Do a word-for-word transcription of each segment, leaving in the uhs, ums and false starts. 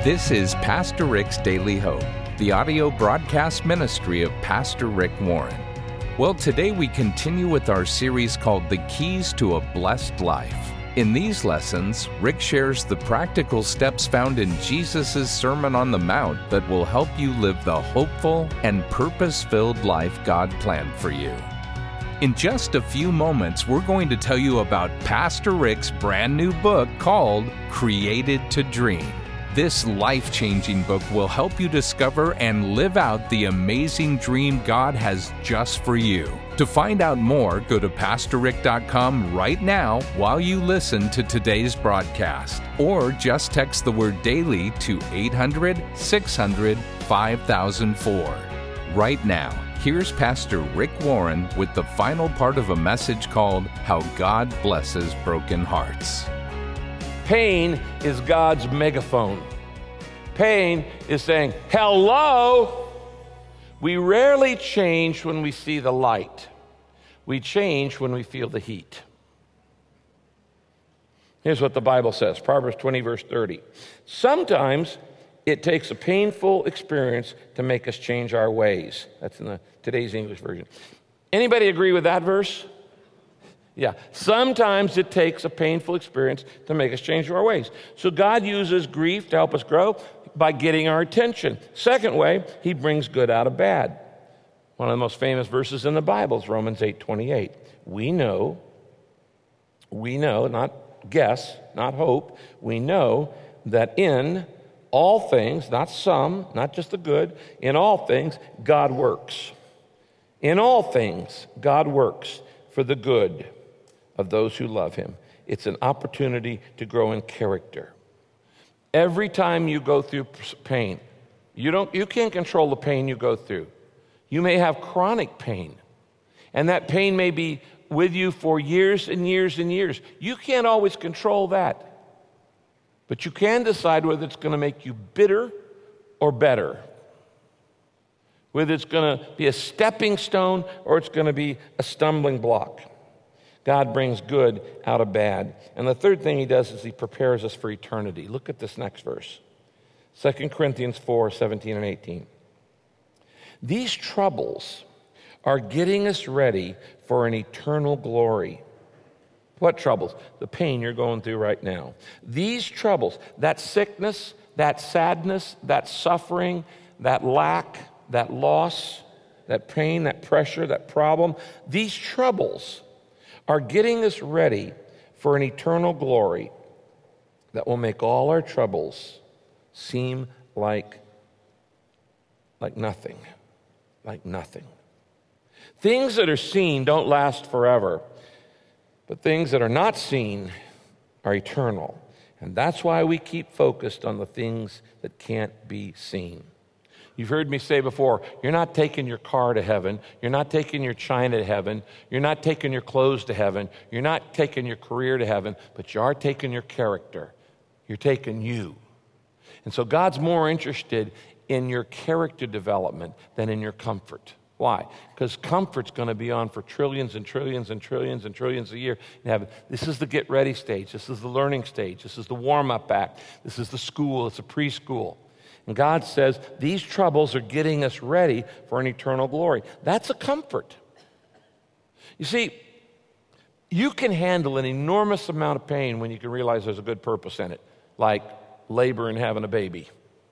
This is Pastor Rick's Daily Hope, the audio broadcast ministry of Pastor Rick Warren. Well, today we continue with our series called The Keys to a Blessed Life. In these lessons, Rick shares the practical steps found in Jesus' Sermon on the Mount that will help you live the hopeful and purpose-filled life God planned for you. In just a few moments, we're going to tell you about Pastor Rick's brand new book called Created to Dream. This life-changing book will help you discover and live out the amazing dream God has just for you. To find out more, go to pastor rick dot com right now while you listen to today's broadcast. Or just text the word DAILY to eight hundred, six hundred, five thousand four. Right now, here's Pastor Rick Warren with the final part of a message called How God Blesses Broken Hearts. Pain is God's megaphone. Pain is saying, hello. We rarely change when we see the light. We change when we feel the heat. Here's what the Bible says, Proverbs twenty, verse thirty. Sometimes it takes a painful experience to make us change our ways. That's in the today's English version. Anybody agree with that verse? Yeah, sometimes it takes a painful experience to make us change our ways. So God uses grief to help us grow by getting our attention. Second way, he brings good out of bad. One of the most famous verses in the Bible is Romans eight twenty-eight. We know, we know, not guess, not hope, we know that in all things, not some, not just the good, in all things, God works. In all things, God works for the good of those who love him. It's an opportunity to grow in character. Every time you go through pain, you don't you can't control the pain you go through. You may have chronic pain, and that pain may be with you for years and years and years. You can't always control that, but you can decide whether it's going to make you bitter or better, whether it's going to be a stepping stone or it's going to be a stumbling block. God brings good out of bad. And the third thing he does is he prepares us for eternity. Look at this next verse. Second Corinthians four, seventeen and eighteen. These troubles are getting us ready for an eternal glory. What troubles? The pain you're going through right now. These troubles, that sickness, that sadness, that suffering, that lack, that loss, that pain, that pressure, that problem, these troubles are getting us ready for an eternal glory that will make all our troubles seem like, like nothing, like nothing. Things that are seen don't last forever, but things that are not seen are eternal. And that's why we keep focused on the things that can't be seen. You've heard me say before, you're not taking your car to heaven. You're not taking your china to heaven. You're not taking your clothes to heaven. You're not taking your career to heaven, but you are taking your character. You're taking you. And so God's more interested in your character development than in your comfort. Why? Because comfort's going to be on for trillions and trillions and trillions and trillions a year in heaven. This is the get ready stage. This is the learning stage. This is the warm-up act. This is the school. It's a preschool. And God says, these troubles are getting us ready for an eternal glory. That's a comfort. You see, you can handle an enormous amount of pain when you can realize there's a good purpose in it, like labor and having a baby.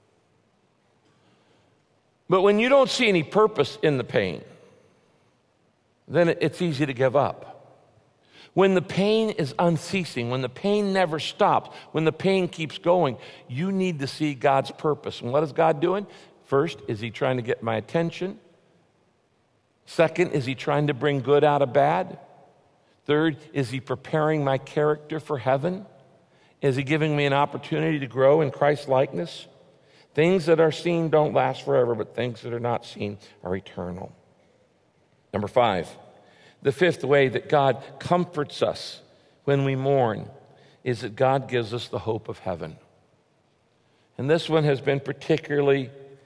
But when you don't see any purpose in the pain, then it's easy to give up. When the pain is unceasing, when the pain never stops, when the pain keeps going, you need to see God's purpose. And what is God doing? First, is he trying to get my attention? Second, is he trying to bring good out of bad? Third, is he preparing my character for heaven? Is he giving me an opportunity to grow in Christ's likeness? Things that are seen don't last forever, but things that are not seen are eternal. Number five. The fifth way that God comforts us when we mourn is that God gives us the hope of heaven. And this one has been particularly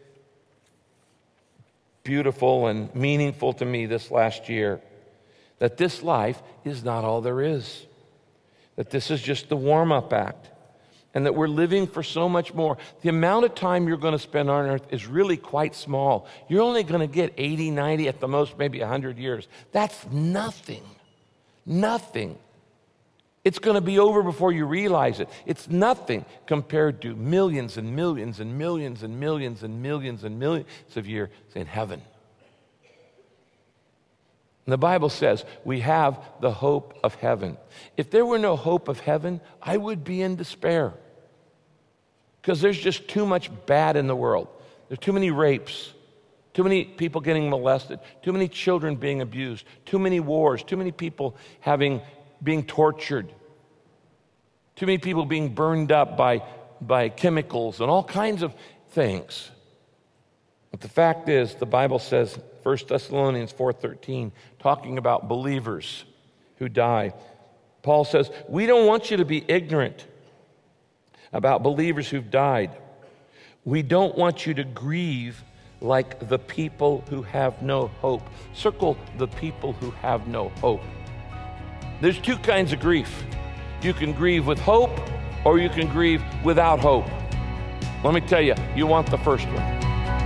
beautiful and meaningful to me this last year, that this life is not all there is, that this is just the warm-up act, and that we're living for so much more. The amount of time you're going to spend on earth is really quite small. You're only going to get eighty, ninety, at the most maybe one hundred years. That's nothing. Nothing. It's going to be over before you realize it. It's nothing compared to millions and millions and millions and millions and millions and millions of years in heaven. And the Bible says we have the hope of heaven. If there were no hope of heaven, I would be in despair. Because there's just too much bad in the world. There's too many rapes, too many people getting molested, too many children being abused, too many wars, too many people having being tortured, too many people being burned up by, by chemicals and all kinds of things. But the fact is, the Bible says, First Thessalonians four thirteen, talking about believers who die, Paul says, we don't want you to be ignorant about believers who've died. We don't want you to grieve like the people who have no hope. Circle the people who have no hope. There's two kinds of grief. You can grieve with hope, or you can grieve without hope. Let me tell you, you want the first one.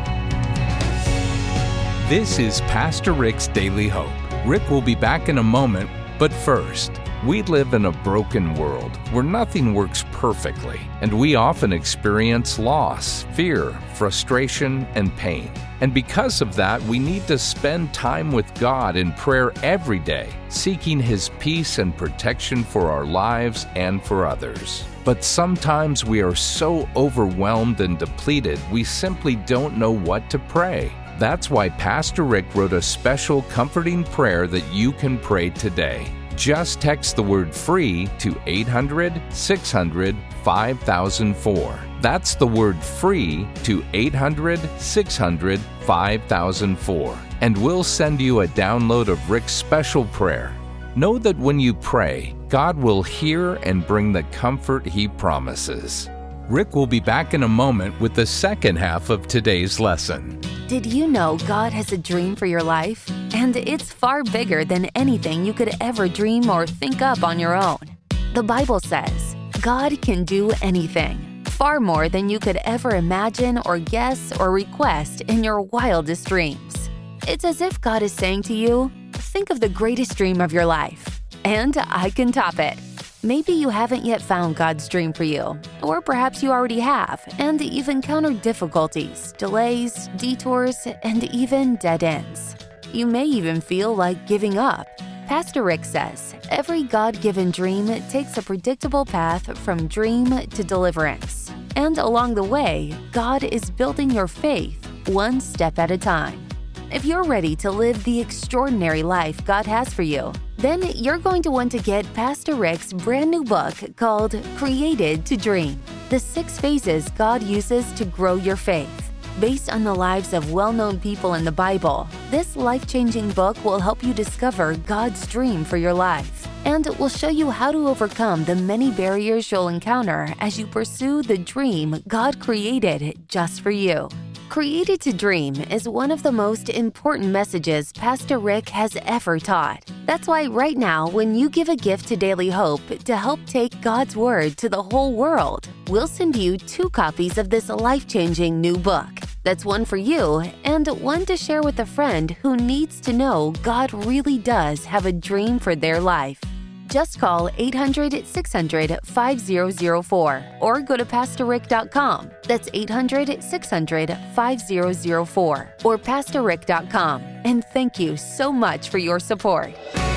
This is Pastor Rick's Daily Hope. Rick will be back in a moment, but first, we live in a broken world where nothing works perfectly, and we often experience loss, fear, frustration, and pain. And because of that, we need to spend time with God in prayer every day, seeking His peace and protection for our lives and for others. But sometimes we are so overwhelmed and depleted, we simply don't know what to pray. That's why Pastor Rick wrote a special comforting prayer that you can pray today. Just text the word FREE to eight hundred, six hundred, five thousand four. That's the word FREE to eight hundred, six hundred, five thousand four. And we'll send you a download of Rick's special prayer. Know that when you pray, God will hear and bring the comfort He promises. Rick will be back in a moment with the second half of today's lesson. Did you know God has a dream for your life? And it's far bigger than anything you could ever dream or think up on your own. The Bible says, God can do anything, far more than you could ever imagine or guess or request in your wildest dreams. It's as if God is saying to you, think of the greatest dream of your life, and I can top it. Maybe you haven't yet found God's dream for you, or perhaps you already have, and you've encountered difficulties, delays, detours, and even dead ends. You may even feel like giving up. Pastor Rick says, every God-given dream takes a predictable path from dream to deliverance. And along the way, God is building your faith one step at a time. If you're ready to live the extraordinary life God has for you, then you're going to want to get Pastor Rick's brand new book called Created to Dream, the six phases God uses to grow your faith. Based on the lives of well-known people in the Bible, this life-changing book will help you discover God's dream for your life, and will show you how to overcome the many barriers you'll encounter as you pursue the dream God created just for you. Created to Dream is one of the most important messages Pastor Rick has ever taught. That's why right now, when you give a gift to Daily Hope to help take God's Word to the whole world, we'll send you two copies of this life-changing new book. That's one for you and one to share with a friend who needs to know God really does have a dream for their life. Just call eight hundred, six hundred, five thousand four or go to pastor rick dot com. That's eight hundred, six hundred, five thousand four or pastor rick dot com. And thank you so much for your support.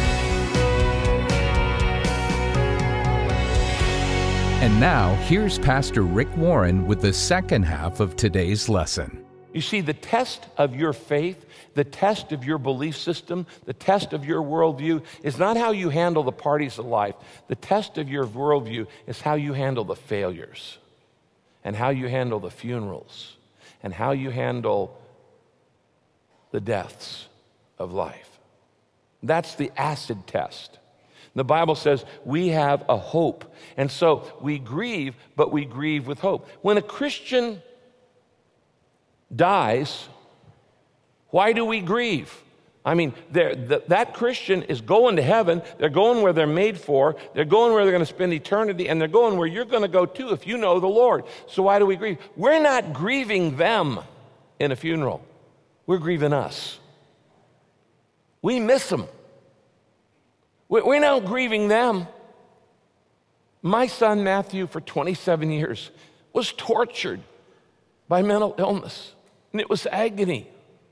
And now, here's Pastor Rick Warren with the second half of today's lesson. You see, the test of your faith, the test of your belief system, the test of your worldview is not how you handle the parties of life. The test of your worldview is how you handle the failures and how you handle the funerals and how you handle the deaths of life. That's the acid test. The Bible says we have a hope. And so we grieve, but we grieve with hope. When a Christian dies, why do we grieve? I mean, th- that Christian is going to heaven. They're going where they're made for. They're going where they're going to spend eternity, and they're going where you're going to go too if you know the Lord. So why do we grieve? We're not grieving them in a funeral. We're grieving us. We miss them. We're not grieving them. My son Matthew, for twenty-seven years, was tortured by mental illness, and it was agony.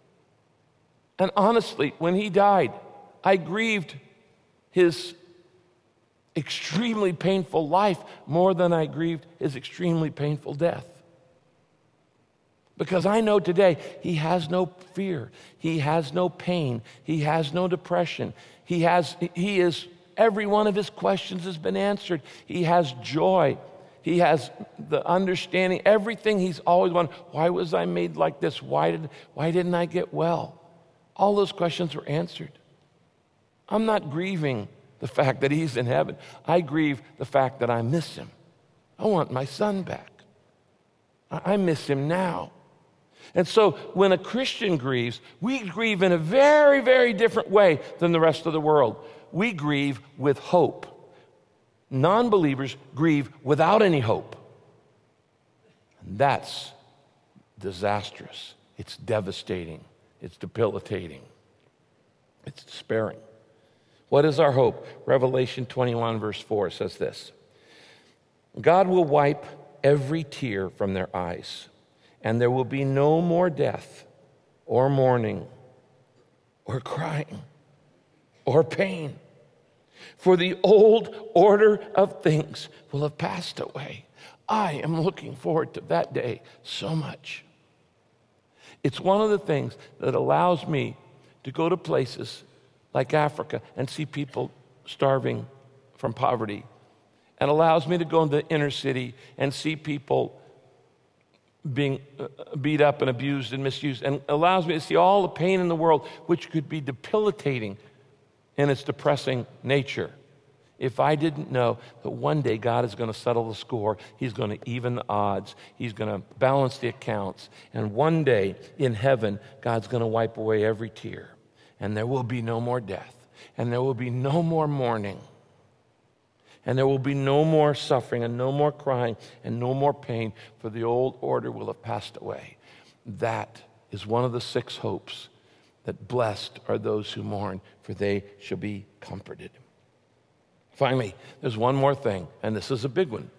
And honestly, when he died, I grieved his extremely painful life more than I grieved his extremely painful death. Because I know today he has no fear, he has no pain, he has no depression. He has, he is, every one of his questions has been answered. He has joy. He has the understanding, everything he's always wanted. Why was I made like this? Why did, why didn't I get well? All those questions were answered. I'm not grieving the fact that he's in heaven. I grieve the fact that I miss him. I want my son back. I miss him now. And so when a Christian grieves, we grieve in a very, very different way than the rest of the world. We grieve with hope. Non-believers grieve without any hope. And that's disastrous. It's devastating. It's debilitating. It's despairing. What is our hope? Revelation twenty-one, verse four says this: God will wipe every tear from their eyes, and there will be no more death, or mourning, or crying, or pain. For the old order of things will have passed away. I am looking forward to that day so much. It's one of the things that allows me to go to places like Africa and see people starving from poverty, and allows me to go into the inner city and see people being beat up and abused and misused, and allows me to see all the pain in the world, which could be debilitating in its depressing nature. If I didn't know that one day God is going to settle the score, he's going to even the odds, he's going to balance the accounts, and one day in heaven, God's going to wipe away every tear, and there will be no more death, and there will be no more mourning, and there will be no more suffering, and no more crying, and no more pain, for the old order will have passed away. That is one of the six hopes, that blessed are those who mourn, for they shall be comforted. Finally, there's one more thing, and this is a big one.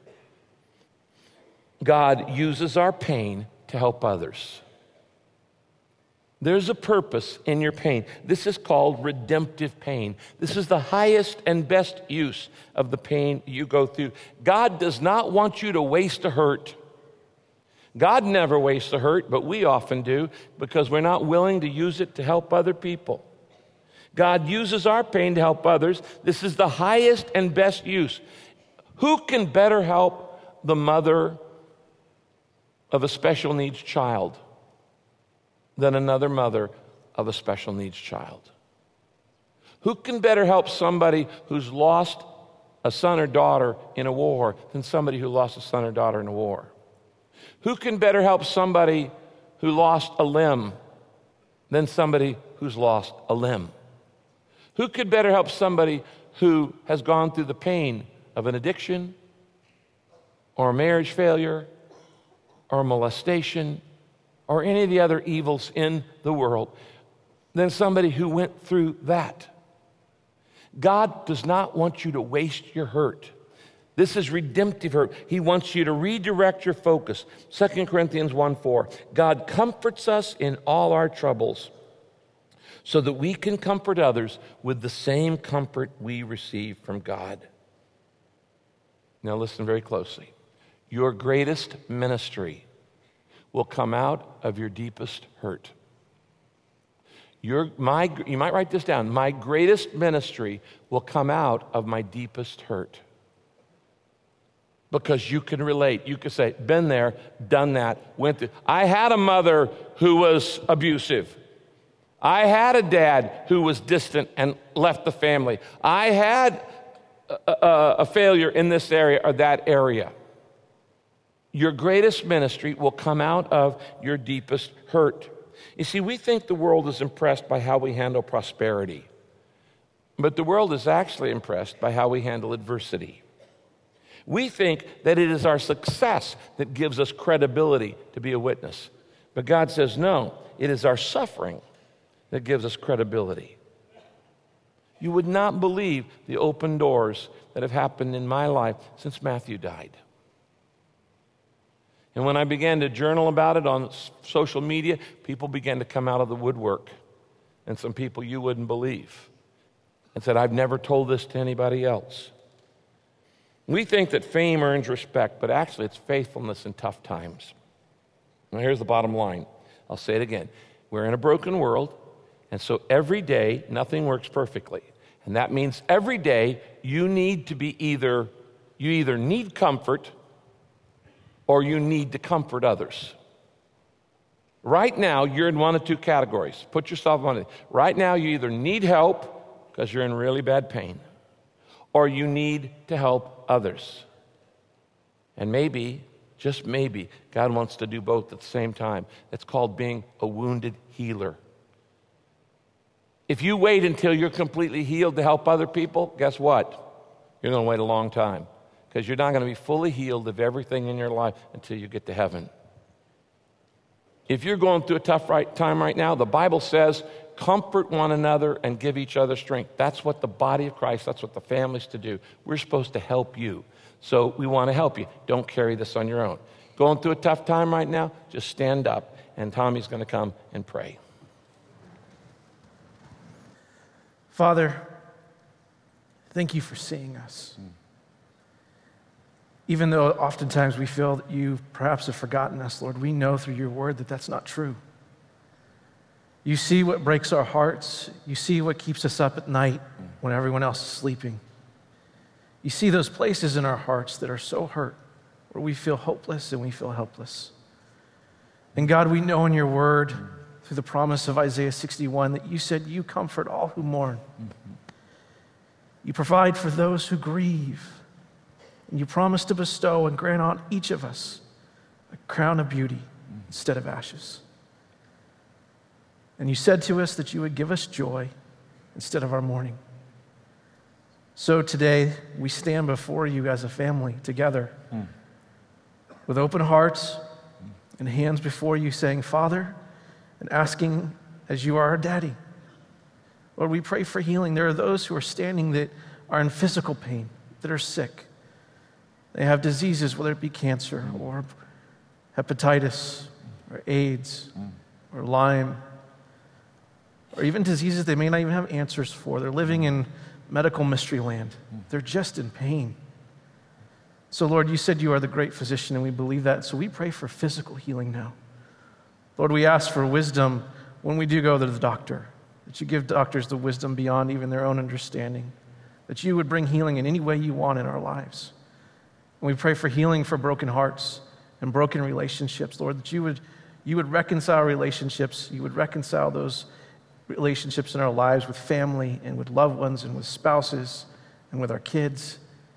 God uses our pain to help others. There's a purpose in your pain. This is called redemptive pain. This is the highest and best use of the pain you go through. God does not want you to waste a hurt. God never wastes a hurt, but we often do because we're not willing to use it to help other people. God uses our pain to help others. This is the highest and best use. Who can better help the mother of a special needs child than another mother of a special needs child? Who can better help somebody who's lost a son or daughter in a war than somebody who lost a son or daughter in a war? Who can better help somebody who lost a limb than somebody who's lost a limb? Who could better help somebody who has gone through the pain of an addiction or a marriage failure or a molestation or any of the other evils in the world than somebody who went through that? God does not want you to waste your hurt. This is redemptive hurt. He wants you to redirect your focus. Second Corinthians one four, God comforts us in all our troubles, so that we can comfort others with the same comfort we receive from God. Now listen very closely. Your greatest ministry will come out of your deepest hurt. Your, my, you might write this down. My greatest ministry will come out of my deepest hurt. Because you can relate. You can say, been there, done that, went through. I had a mother who was abusive. I had a dad who was distant and left the family. I had a, a, a failure in this area or that area. Your greatest ministry will come out of your deepest hurt. You see, we think the world is impressed by how we handle prosperity, but the world is actually impressed by how we handle adversity. We think that it is our success that gives us credibility to be a witness, but God says, no, it is our suffering that gives us credibility. You would not believe the open doors that have happened in my life since Matthew died. And when I began to journal about it on social media, people began to come out of the woodwork. And some people you wouldn't believe. And said, I've never told this to anybody else. We think that fame earns respect, but actually it's faithfulness in tough times. Now here's the bottom line. I'll say it again. We're in a broken world, and so every day nothing works perfectly. And that means every day you need to be either, you either need comfort or you need to comfort others. Right now, you're in one of two categories. Put yourself in one of these. Right now, you either need help because you're in really bad pain, or you need to help others. And maybe, just maybe, God wants to do both at the same time. It's called being a wounded healer. If you wait until you're completely healed to help other people, guess what? You're going to wait a long time. Because you're not going to be fully healed of everything in your life until you get to heaven. If you're going through a tough right time right now, the Bible says, comfort one another and give each other strength. That's what the body of Christ, that's what the family's to do. We're supposed to help you. So we want to help you. Don't carry this on your own. Going through a tough time right now, just stand up, and Tommy's going to come and pray. Father, thank you for seeing us. Mm. Even though oftentimes we feel that you perhaps have forgotten us, Lord, we know through your word that that's not true. You see what breaks our hearts. You see what keeps us up at night when everyone else is sleeping. You see those places in our hearts that are so hurt, where we feel hopeless and we feel helpless. And God, we know in your word, through the promise of Isaiah sixty-one, that you said you comfort all who mourn. Mm-hmm. You provide for those who grieve. And you promise to bestow and grant on each of us a crown of beauty instead of ashes. And you said to us that you would give us joy instead of our mourning. So today, we stand before you as a family together mm. with open hearts and hands before you saying, Father, and asking as you are our daddy. Lord, we pray for healing. There are those who are standing that are in physical pain, that are sick. They have diseases, whether it be cancer or hepatitis or AIDS or Lyme, or even diseases they may not even have answers for. They're living in medical mystery land. They're just in pain. So, Lord, you said you are the great physician, and we believe that. So we pray for physical healing now. Lord, we ask for wisdom when we do go to the doctor, that you give doctors the wisdom beyond even their own understanding, that you would bring healing in any way you want in our lives. And we pray for healing for broken hearts and broken relationships, Lord, that you would, you would reconcile relationships, you would reconcile those relationships in our lives with family and with loved ones and with spouses and with our kids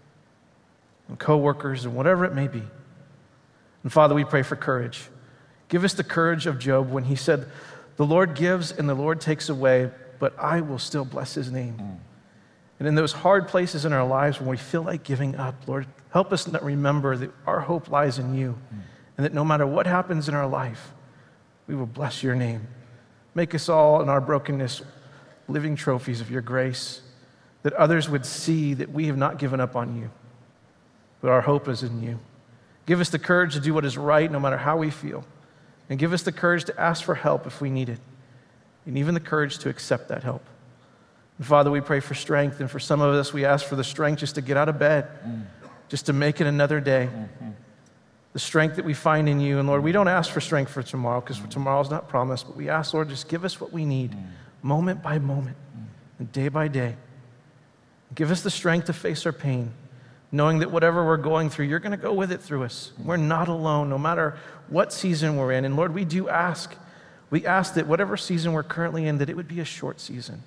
and coworkers and whatever it may be. And Father, we pray for courage. Give us the courage of Job when he said, the Lord gives and the Lord takes away, but I will still bless his name. Mm. And in those hard places in our lives when we feel like giving up, Lord, help us remember that our hope lies in you mm. and that no matter what happens in our life, we will bless your name. Make us all in our brokenness living trophies of your grace, that others would see that we have not given up on you, but our hope is in you. Give us the courage to do what is right no matter how we feel, and give us the courage to ask for help if we need it, and even the courage to accept that help. And Father, we pray for strength, and for some of us, we ask for the strength just to get out of bed, mm. just to make it another day. Mm-hmm. The strength that we find in you. And Lord, we don't ask for strength for tomorrow, because mm. tomorrow's not promised, but we ask, Lord, just give us what we need, mm. moment by moment, mm. and day by day. Give us the strength to face our pain, knowing that whatever we're going through, you're going to go with it through us. Mm. We're not alone, no matter what season we're in. And Lord, we do ask, we ask that whatever season we're currently in, that it would be a short season.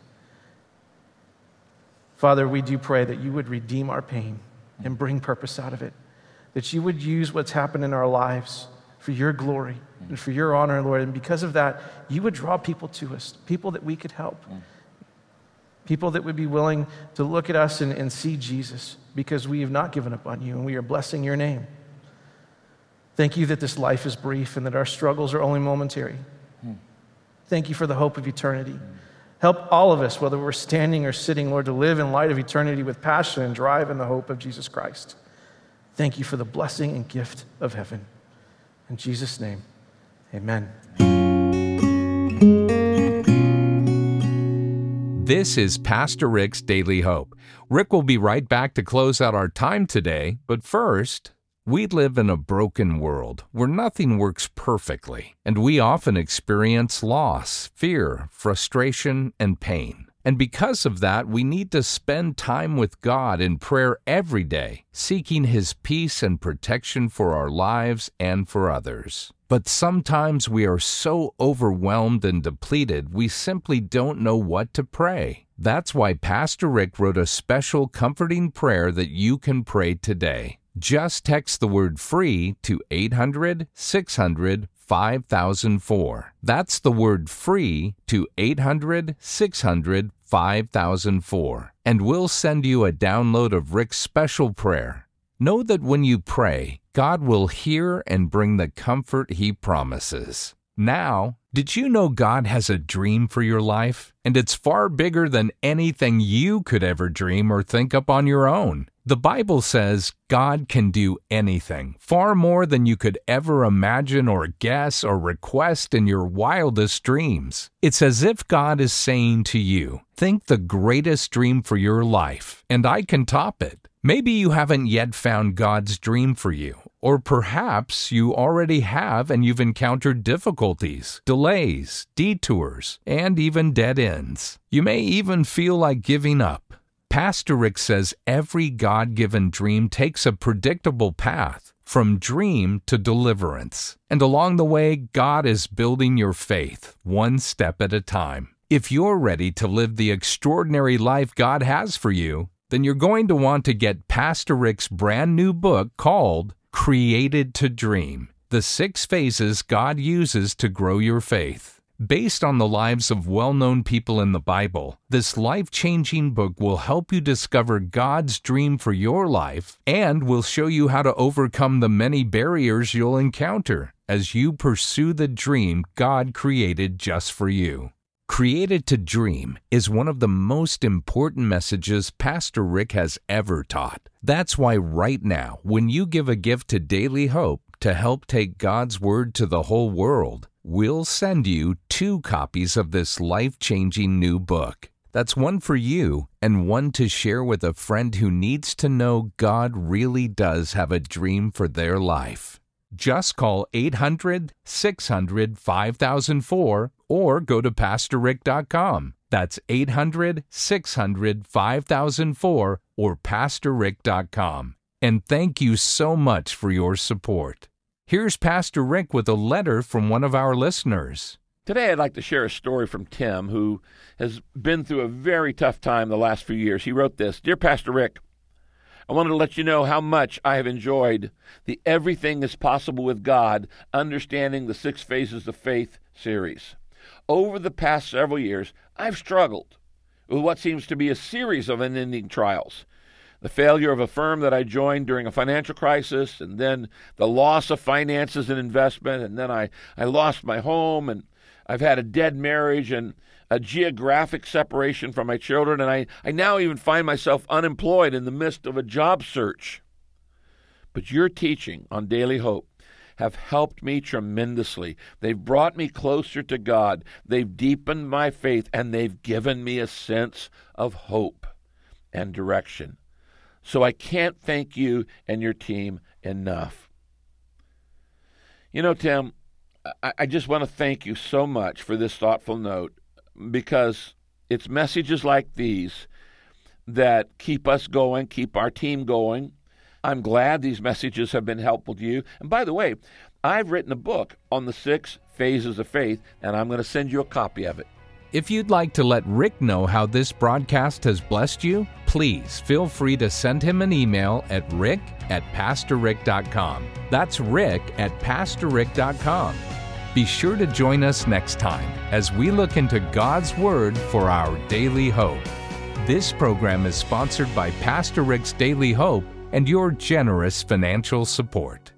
Father, we do pray that you would redeem our pain and bring purpose out of it, that you would use what's happened in our lives for your glory and for your honor, Lord. And because of that, you would draw people to us, people that we could help, people that would be willing to look at us and, and see Jesus, because we have not given up on you and we are blessing your name. Thank you that this life is brief and that our struggles are only momentary. Thank you for the hope of eternity. Help all of us, whether we're standing or sitting, Lord, to live in light of eternity with passion and drive in the hope of Jesus Christ. Thank you for the blessing and gift of heaven. In Jesus' name, amen. This is Pastor Rick's Daily Hope. Rick will be right back to close out our time today, but first, we live in a broken world where nothing works perfectly, and we often experience loss, fear, frustration, and pain. And because of that, we need to spend time with God in prayer every day, seeking His peace and protection for our lives and for others. But sometimes we are so overwhelmed and depleted, we simply don't know what to pray. That's why Pastor Rick wrote a special comforting prayer that you can pray today. Just text the word FREE to eight hundred, six hundred, five thousand four. That's the word FREE to eight hundred, six hundred, five thousand four. And we'll send you a download of Rick's special prayer. Know that when you pray, God will hear and bring the comfort He promises. Now, did you know God has a dream for your life? And it's far bigger than anything you could ever dream or think up on your own. The Bible says God can do anything, far more than you could ever imagine or guess or request in your wildest dreams. It's as if God is saying to you, think the greatest dream for your life, and I can top it. Maybe you haven't yet found God's dream for you, or perhaps you already have and you've encountered difficulties, delays, detours, and even dead ends. You may even feel like giving up. Pastor Rick says every God-given dream takes a predictable path, from dream to deliverance. And along the way, God is building your faith, one step at a time. If you're ready to live the extraordinary life God has for you, then you're going to want to get Pastor Rick's brand new book called Created to Dream, the six phases God uses to grow your faith. Based on the lives of well-known people in the Bible, this life-changing book will help you discover God's dream for your life and will show you how to overcome the many barriers you'll encounter as you pursue the dream God created just for you. Created to Dream is one of the most important messages Pastor Rick has ever taught. That's why right now, when you give a gift to Daily Hope to help take God's Word to the whole world, we'll send you two copies of this life-changing new book. That's one for you and one to share with a friend who needs to know God really does have a dream for their life. Just call eight hundred, six hundred, five thousand four or go to pastor rick dot com. That's eight hundred, six hundred, five thousand four or pastor rick dot com. And thank you so much for your support. Here's Pastor Rick with a letter from one of our listeners. Today I'd like to share a story from Tim, who has been through a very tough time the last few years. He wrote this: Dear Pastor Rick, I wanted to let you know how much I have enjoyed the Everything is Possible with God, Understanding the Six Phases of Faith series. Over the past several years, I've struggled with what seems to be a series of unending trials. The failure of a firm that I joined during a financial crisis, and then the loss of finances and investment, and then I, I lost my home, and I've had a dead marriage and a geographic separation from my children, and I, I now even find myself unemployed in the midst of a job search. But your teaching on Daily Hope have helped me tremendously. They've brought me closer to God. They've deepened my faith, and they've given me a sense of hope and direction. So I can't thank you and your team enough. You know, Tim, I, I just want to thank you so much for this thoughtful note, because it's messages like these that keep us going, keep our team going. I'm glad these messages have been helpful to you. And by the way, I've written a book on the six phases of faith, and I'm going to send you a copy of it. If you'd like to let Rick know how this broadcast has blessed you, please feel free to send him an email at rick at pastor rick dot com. That's rick at pastor rick dot com. Be sure to join us next time as we look into God's Word for our daily hope. This program is sponsored by Pastor Rick's Daily Hope and your generous financial support.